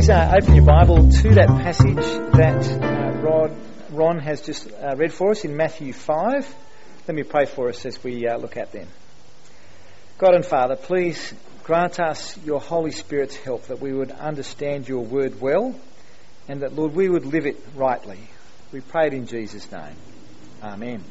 Please open your Bible to that passage that Ron has just read for us in Matthew 5. Let me pray for us as we look at them. God and Father, please grant us your Holy Spirit's help that we would understand your word well and that, Lord, we would live it rightly. We pray it in Jesus' name. Amen.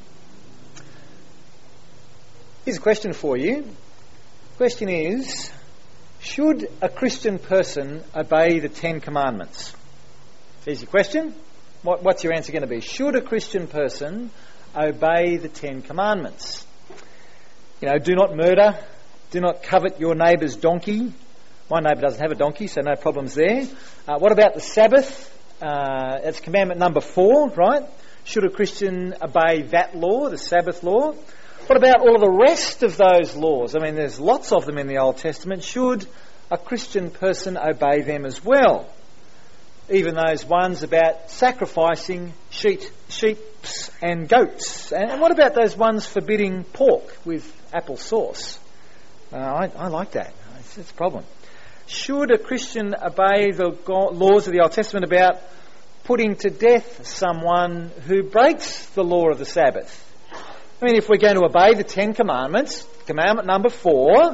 Here's a question for you. The question is, should a Christian person obey the Ten Commandments? Easy question. What's your answer going to be? Should a Christian person obey the Ten Commandments? You know, do not murder, do not covet your neighbour's donkey. My neighbour doesn't have a donkey, so no problems there. What about the Sabbath? It's commandment number 4, right? Should a Christian obey that law, the Sabbath law? What about all of the rest of those laws? I mean, there's lots of them in the Old Testament. Should a Christian person obey them as well? Even those ones about sacrificing sheep and goats. And what about those ones forbidding pork with apple sauce? I like that. It's a problem. Should a Christian obey the laws of the Old Testament about putting to death someone who breaks the law of the Sabbath? I mean, if we're going to obey the Ten Commandments, commandment number 4,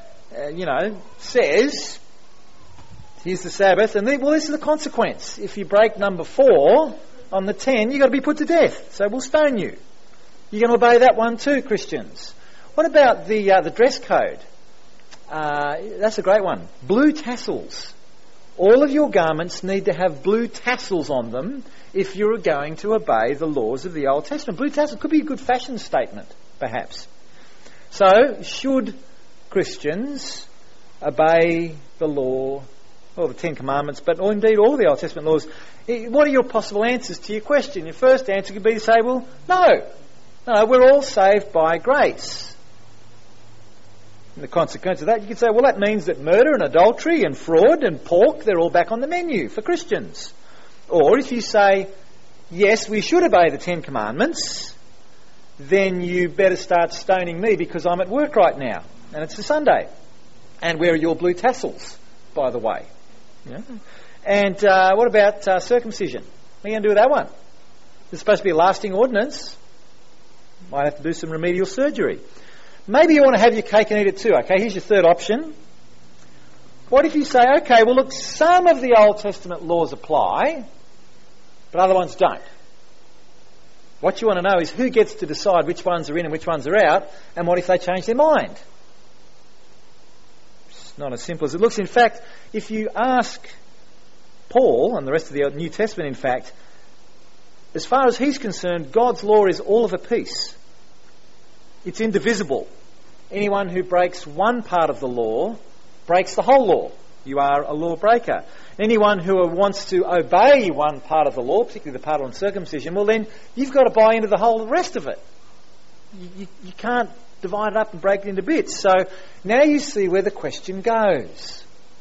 says, here's the Sabbath, and this is the consequence. If you break number 4 on the 10, you've got to be put to death. So we'll stone you. You're going to obey that one too, Christians. What about the dress code? That's a great one. Blue tassels. All of your garments need to have blue tassels on them if you're going to obey the laws of the Old Testament. Blue tassels could be a good fashion statement, perhaps. So, should Christians obey the law, or the Ten Commandments, or indeed all the Old Testament laws? What are your possible answers to your question? Your first answer could be to say, well, no, we're all saved by grace. And the consequence of that, you could say, well, that means that murder and adultery and fraud and pork, they're all back on the menu for Christians. Or if you say, yes, we should obey the Ten Commandments, then you better start stoning me because I'm at work right now and it's a Sunday. And where are your blue tassels, by the way? Yeah. And what about circumcision? What are you going to do with that one? It's supposed to be a lasting ordinance. Might have to do some remedial surgery. Maybe you want to have your cake and eat it too. Okay, here's your third option. What if you say, okay, well look, some of the Old Testament laws apply, but other ones don't. What you want to know is who gets to decide which ones are in and which ones are out, and what if they change their mind? It's not as simple as it looks. In fact, if you ask Paul, and the rest of the New Testament in fact, as far as he's concerned, God's law is all of a piece. It's indivisible. Anyone who breaks one part of the law breaks the whole law. You are a lawbreaker. Anyone who wants to obey one part of the law, particularly the part on circumcision, well then you've got to buy into the whole rest of it. You can't divide it up and break it into bits. So now you see where the question goes.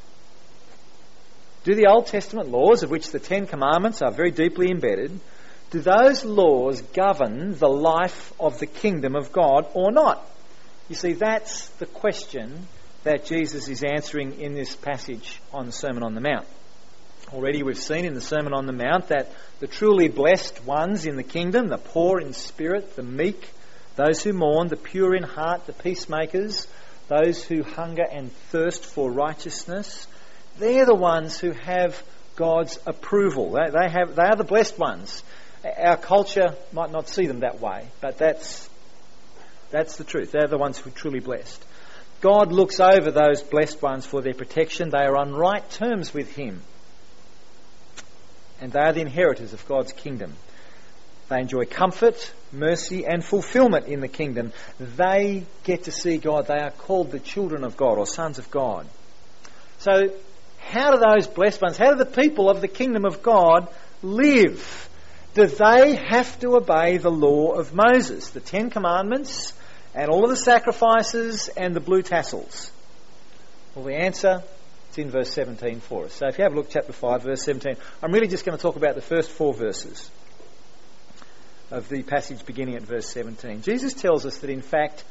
Do the Old Testament laws, of which the Ten Commandments are very deeply embedded, do those laws govern the life of the kingdom of God or not? You see, that's the question that Jesus is answering in this passage on the Sermon on the Mount. Already we've seen in the Sermon on the Mount that the truly blessed ones in the kingdom, the poor in spirit, the meek, those who mourn, the pure in heart, the peacemakers, those who hunger and thirst for righteousness, they're the ones who have God's approval. They are the blessed ones. Our culture might not see them that way, but that's the truth. They're the ones who are truly blessed. God looks over those blessed ones for their protection. They are on right terms with Him. And they are the inheritors of God's kingdom. They enjoy comfort, mercy and fulfillment in the kingdom. They get to see God. They are called the children of God or sons of God. So how do those blessed ones, how do the people of the kingdom of God live? Do they have to obey the law of Moses, the Ten Commandments, and all of the sacrifices and the blue tassels? Well, the answer is in verse 17 for us. So if you have a look, chapter 5, verse 17. I'm really just going to talk about the first 4 verses of the passage beginning at verse 17. Jesus tells us that in fact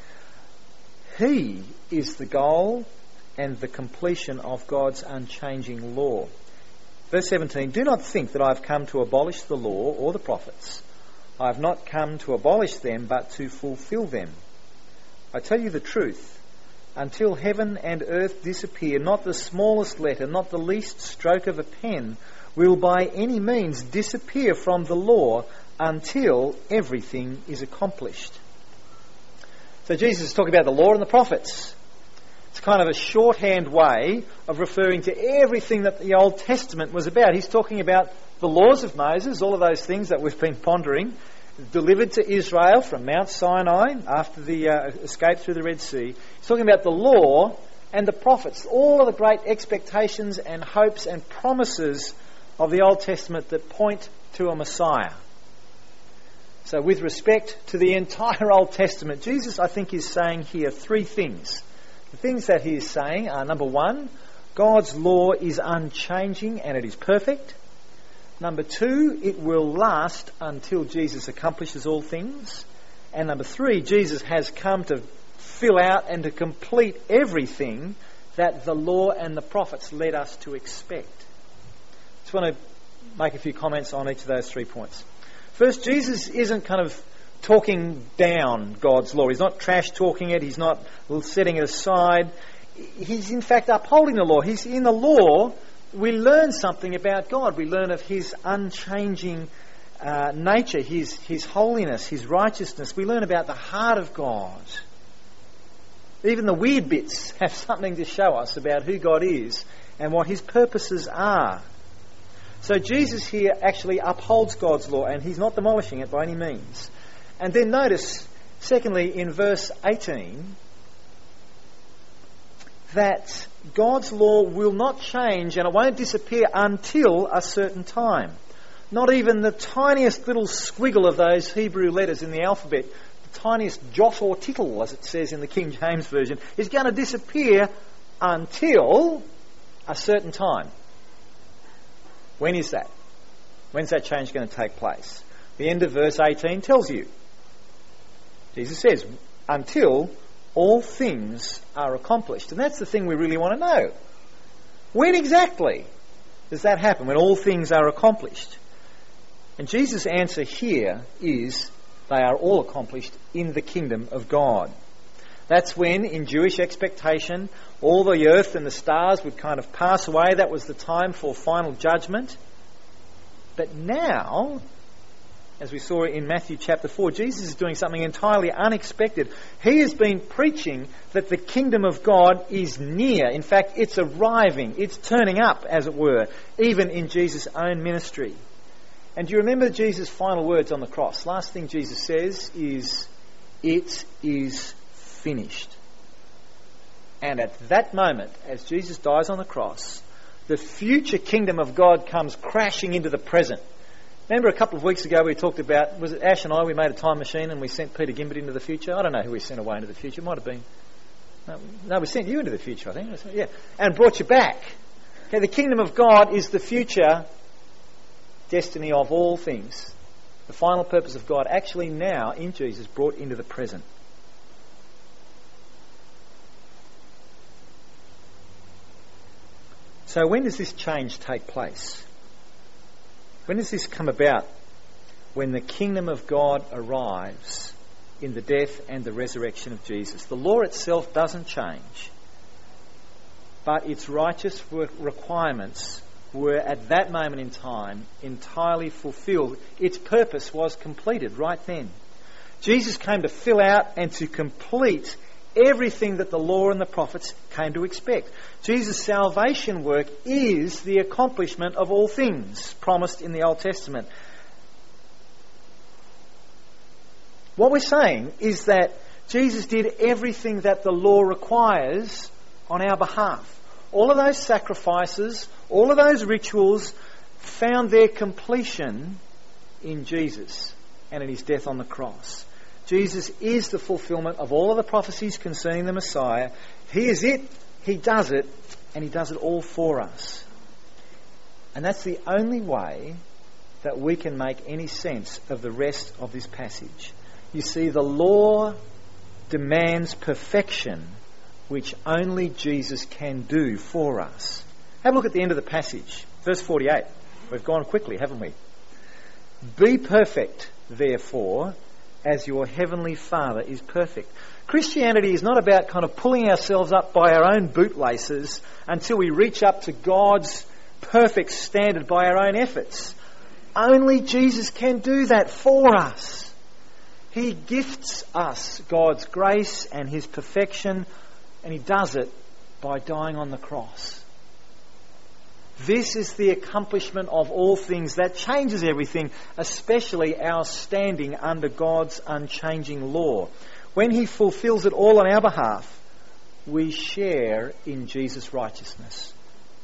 He is the goal and the completion of God's unchanging law. Verse 17, do not think that I have come to abolish the law or the prophets. I have not come to abolish them, but to fulfill them. I tell you the truth, until heaven and earth disappear, not the smallest letter, not the least stroke of a pen will by any means disappear from the law until everything is accomplished. So Jesus is talking about the law and the prophets. It's kind of a shorthand way of referring to everything that the Old Testament was about. He's talking about the laws of Moses, all of those things that we've been pondering, delivered to Israel from Mount Sinai after the escape through the Red Sea. He's talking about the law and the prophets, all of the great expectations and hopes and promises of the Old Testament that point to a Messiah. So with respect to the entire Old Testament, Jesus, I think, is saying here three things. The things that he is saying are, number one, God's law is unchanging and it is perfect. Number two, it will last until Jesus accomplishes all things. And number three, Jesus has come to fill out and to complete everything that the law and the prophets led us to expect. I just want to make a few comments on each of those 3 points. First, Jesus isn't kind of talking down God's law. He's not trash talking it. He's not setting it aside. He's in fact upholding the law. He's in the law. We learn something about God. We learn of his unchanging nature, his holiness, his righteousness. We learn about the heart of God. Even the weird bits have something to show us about who God is and what his purposes are. So Jesus here actually upholds God's law, and he's not demolishing it by any means. And then notice, secondly, in verse 18, that God's law will not change and it won't disappear until a certain time. Not even the tiniest little squiggle of those Hebrew letters in the alphabet, the tiniest jot or tittle, as it says in the King James Version, is going to disappear until a certain time. When is that? When's that change going to take place? The end of verse 18 tells you. Jesus says, until all things are accomplished. And that's the thing we really want to know. When exactly does that happen, when all things are accomplished? And Jesus' answer here is, they are all accomplished in the kingdom of God. That's when, in Jewish expectation, all the earth and the stars would kind of pass away. That was the time for final judgment. But now, as we saw in Matthew chapter 4, Jesus is doing something entirely unexpected. He has been preaching that the kingdom of God is near. In fact, it's arriving. It's turning up, as it were, even in Jesus' own ministry. And do you remember Jesus' final words on the cross? Last thing Jesus says is, it is finished. And at that moment, as Jesus dies on the cross, the future kingdom of God comes crashing into the present. Remember a couple of weeks ago we talked about, was it Ash and I, we made a time machine and we sent Peter Gimbert into the future? I don't know who we sent away into the future. It might have been... No, we sent you into the future, I think. Yeah, and brought you back. Okay, the kingdom of God is the future destiny of all things. The final purpose of God actually now, in Jesus, brought into the present. So when does this change take place? When does this come about? When the kingdom of God arrives in the death and the resurrection of Jesus. The law itself doesn't change, but its righteous requirements were at that moment in time entirely fulfilled. Its purpose was completed right then. Jesus came to fill out and to complete everything that the law and the prophets came to expect. Jesus' salvation work is the accomplishment of all things promised in the Old Testament. What we're saying is that Jesus did everything that the law requires on our behalf. All of those sacrifices, all of those rituals found their completion in Jesus and in his death on the cross. Jesus is the fulfillment of all of the prophecies concerning the Messiah. He is it, he does it, and he does it all for us. And that's the only way that we can make any sense of the rest of this passage. You see, the law demands perfection, which only Jesus can do for us. Have a look at the end of the passage. Verse 48. We've gone quickly, haven't we? Be perfect, therefore, as your heavenly Father is perfect. Christianity is not about kind of pulling ourselves up by our own bootlaces until we reach up to God's perfect standard by our own efforts. Only Jesus can do that for us. He gifts us God's grace and His perfection, and He does it by dying on the cross. This is the accomplishment of all things that changes everything, especially our standing under God's unchanging law. When He fulfills it all on our behalf, we share in Jesus' righteousness.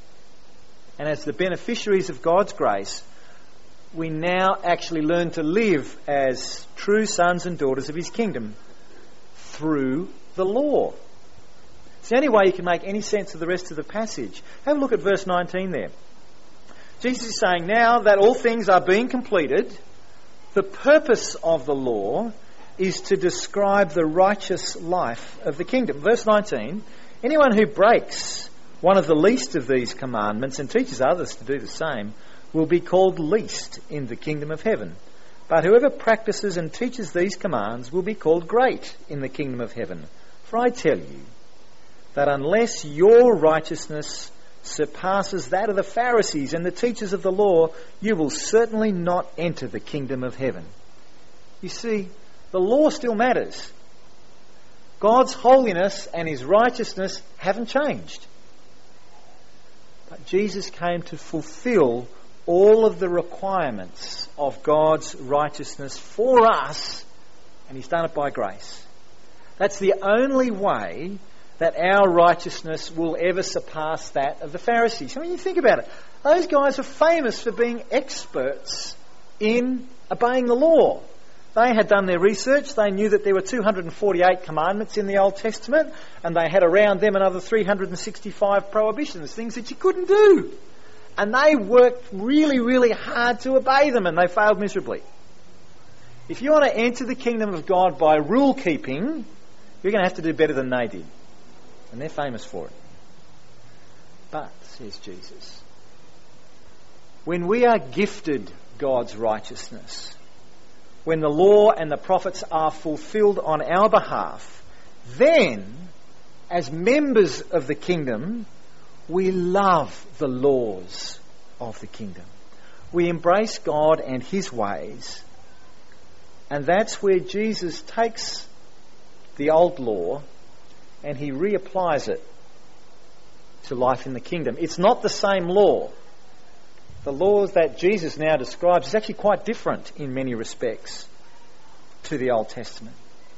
And as the beneficiaries of God's grace, we now actually learn to live as true sons and daughters of His kingdom through the law. It's the only way you can make any sense of the rest of the passage. Have a look at verse 19 there. Jesus is saying, now that all things are being completed, the purpose of the law is to describe the righteous life of the kingdom. Verse 19, anyone who breaks one of the least of these commandments and teaches others to do the same will be called least in the kingdom of heaven. But whoever practices and teaches these commands will be called great in the kingdom of heaven. For I tell you that unless your righteousness surpasses that of the Pharisees and the teachers of the law, you will certainly not enter the kingdom of heaven. You see, the law still matters. God's holiness and His righteousness haven't changed. But Jesus came to fulfill all of the requirements of God's righteousness for us, and He's done it by grace. That's the only way that our righteousness will ever surpass that of the Pharisees. I mean, you think about it. Those guys are famous for being experts in obeying the law. They had done their research. They knew that there were 248 commandments in the Old Testament, and they had around them another 365 prohibitions, things that you couldn't do. And they worked really, really hard to obey them, and they failed miserably. If you want to enter the kingdom of God by rule keeping, you're going to have to do better than they did. And they're famous for it. But, says Jesus, when we are gifted God's righteousness, when the law and the prophets are fulfilled on our behalf, then, as members of the kingdom, we love the laws of the kingdom. We embrace God and His ways. And that's where Jesus takes the old law and He reapplies it to life in the kingdom. It's not the same law. The laws that Jesus now describes is actually quite different in many respects to the Old Testament.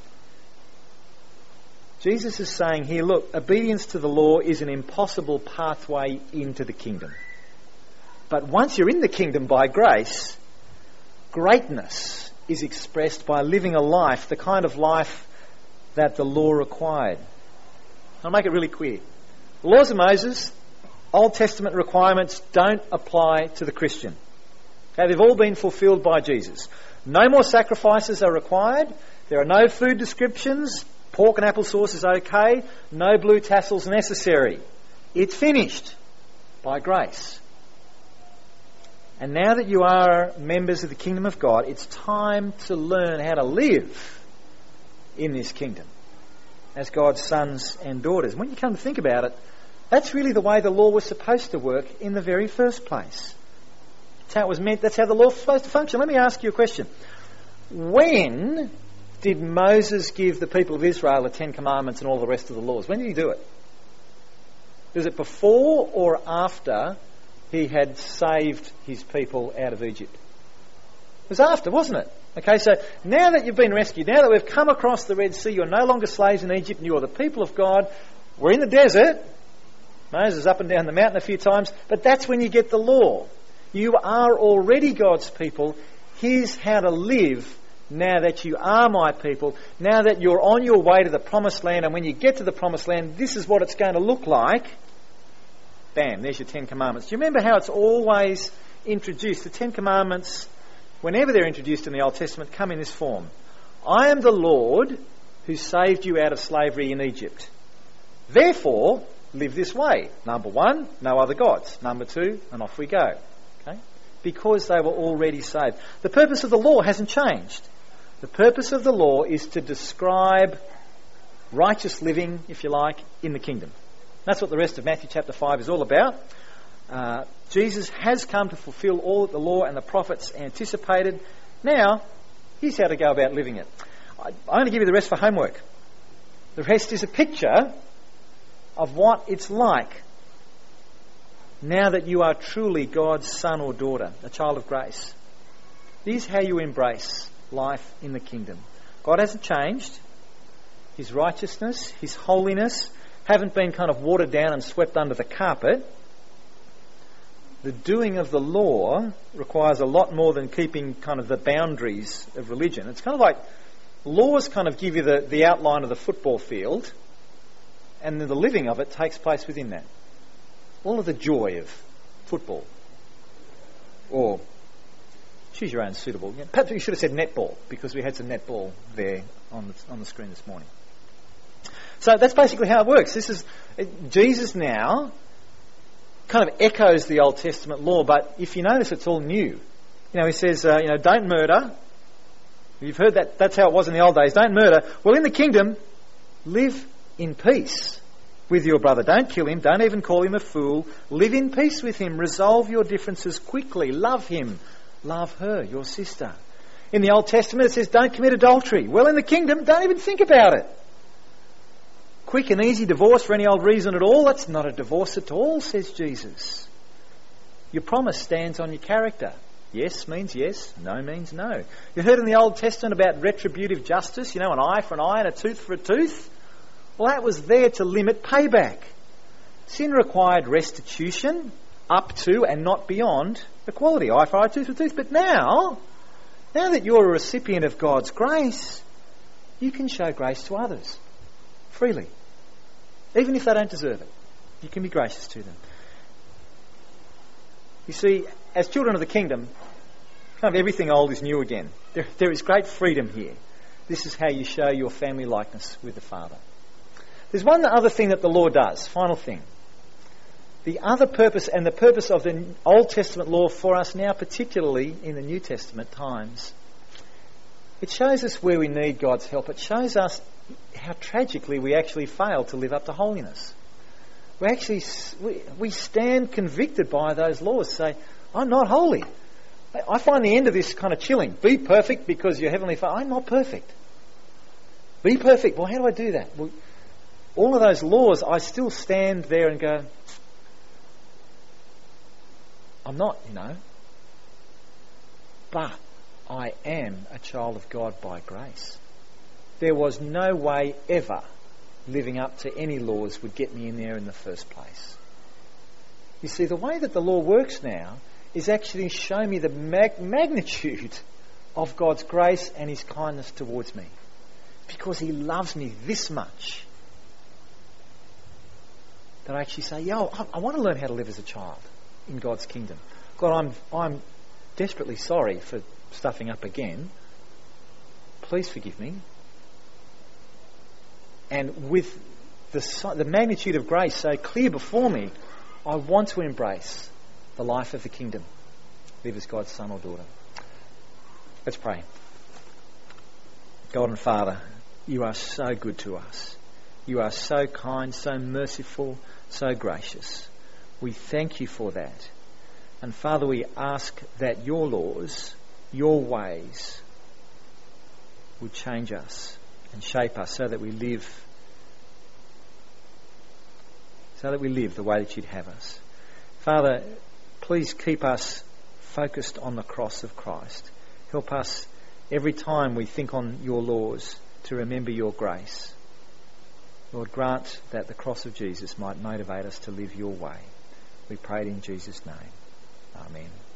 Jesus is saying here, look, obedience to the law is an impossible pathway into the kingdom. But once you're in the kingdom by grace, greatness is expressed by living a life, the kind of life that the law required. I'll make it really clear. The laws of Moses, Old Testament requirements don't apply to the Christian. Okay, they've all been fulfilled by Jesus. No more sacrifices are required. There are no food descriptions. Pork and applesauce is okay. No blue tassels necessary. It's finished by grace. And now that you are members of the kingdom of God, it's time to learn how to live in this kingdom as God's sons and daughters. When you come to think about it, that's really the way the law was supposed to work in the very first place. That's how it was meant. That's how the law was supposed to function. Let me ask you a question. When did Moses give the people of Israel the 10 Commandments and all the rest of the laws? When did he do it? Was it before or after he had saved his people out of Egypt? It was after, wasn't it? Okay, so now that you've been rescued, now that we've come across the Red Sea, you're no longer slaves in Egypt and you are the people of God. We're in the desert. Moses up and down the mountain a few times, but that's when you get the law. You are already God's people. Here's how to live now that you are my people, now that you're on your way to the promised land, and when you get to the promised land, this is what it's going to look like. Bam, there's your 10 Commandments. Do you remember how it's always introduced? The 10 Commandments, whenever they're introduced in the Old Testament, come in this form. I am the Lord who saved you out of slavery in Egypt. Therefore, live this way. Number one, no other gods. Number two, and off we go. Okay? Because they were already saved. The purpose of the law hasn't changed. The purpose of the law is to describe righteous living, if you like, in the kingdom. That's what the rest of Matthew chapter 5 is all about. Jesus has come to fulfill all that the law and the prophets anticipated. Now, here's how to go about living it. I only give you the rest for homework. The rest is a picture of what it's like now that you are truly God's son or daughter, a child of grace. Here's how you embrace life in the kingdom. God hasn't changed. His righteousness, His holiness haven't been kind of watered down and swept under the carpet. The doing of the law requires a lot more than keeping kind of the boundaries of religion. It's kind of like laws kind of give you the outline of the football field, and then the living of it takes place within that. All of the joy of football. Or choose your own suitable. Perhaps we should have said netball, because we had some netball there on the screen this morning. So that's basically how it works. Jesus now kind of echoes the Old Testament law, but if you notice, it's all new. He says, don't murder. You've heard that. That's how it was in the old days. Don't murder. Well, in the kingdom, live in peace with your brother. Don't kill him. Don't even call him a fool. Live in peace with him. Resolve your differences quickly. Love him. Love her, your sister. In the Old Testament, it says, don't commit adultery. Well, in the kingdom, don't even think about it. Quick and easy divorce for any old reason at all. That's not a divorce at all, says Jesus. Your promise stands on your character. Yes means yes, no means no. You heard in the Old Testament about retributive justice, an eye for an eye and a tooth for a tooth? Well, that was there to limit payback. Sin required restitution up to and not beyond equality. Eye for eye, tooth for tooth. But now that you're a recipient of God's grace, you can show grace to others freely. Even if they don't deserve it. You can be gracious to them. You see, as children of the kingdom, kind of everything old is new again. There is great freedom here. This is how you show your family likeness with the Father. There's one other thing that the law does, final thing. The other purpose, and the purpose of the Old Testament law for us now, particularly in the New Testament times, it shows us where we need God's help. It shows us how tragically we actually fail to live up to holiness. We stand convicted by those laws, say, I'm not holy. I find the end of this kind of chilling. Be perfect because your Heavenly Father. I'm not perfect. Be perfect. Well, how do I do that? Well, all of those laws, I still stand there and go, I'm not, but I am a child of God by grace. There was no way ever living up to any laws would get me in there in the first place. You see, the way that the law works now is actually show me the magnitude of God's grace and His kindness towards me. Because He loves me this much that I actually say, I want to learn how to live as a child in God's kingdom. God, I'm desperately sorry for stuffing up again. Please forgive me. And with the magnitude of grace so clear before me, I want to embrace the life of the kingdom. Live as God's son or daughter. Let's pray. God and Father, you are so good to us. You are so kind, so merciful, so gracious. We thank you for that. And Father, we ask that your laws, your ways would change us and shape us so that we live the way that you'd have us. Father, please keep us focused on the cross of Christ. Help us every time we think on your laws to remember your grace. Lord, grant that the cross of Jesus might motivate us to live your way. We pray it in Jesus' name. Amen.